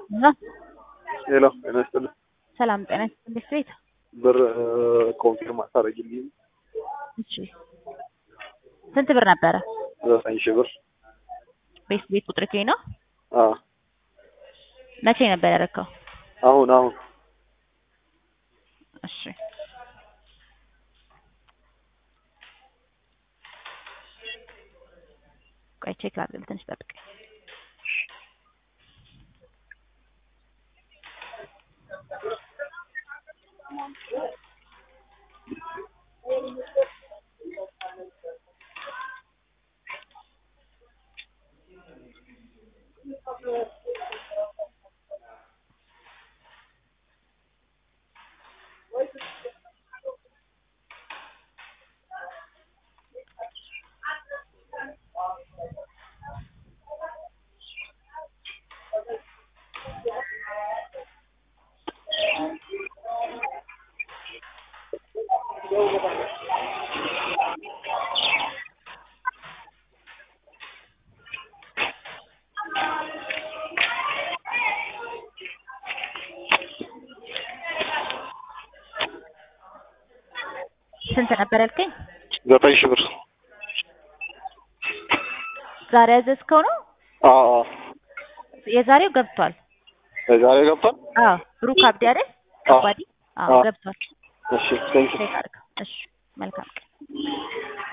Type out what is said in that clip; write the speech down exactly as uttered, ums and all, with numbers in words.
እና ሄሎ ጤና ይስጥልኝ። ሰላም ጤና ይስጥልኝ ቤት ብር ኮንፊርም አታረጊልኝ? እሺ ስንት ብር ነበረ? ዘጠኝ ሺህ ብር። ቤት ቤት ቁጥር ከይ ነው? አዎ መቼ ነበር ያደረከው? አሁን አሁን እሺ ቆይ ቼክ ላድርግ ትንሽ ጠብቅ። ስንት ነበር ያልከኝ? ዘጠኝ ሺህ ብር። ዛሬ ያዘዝከው ነው? አዎ አዎ የዛሬው ገብቷል። የዛሬ ገብቷል? አዎ ብሩክ አብዲ አይደል? ከባዲ አዎ ገብቷል። እሺ ቴንክ ዩ። እሺ መልካም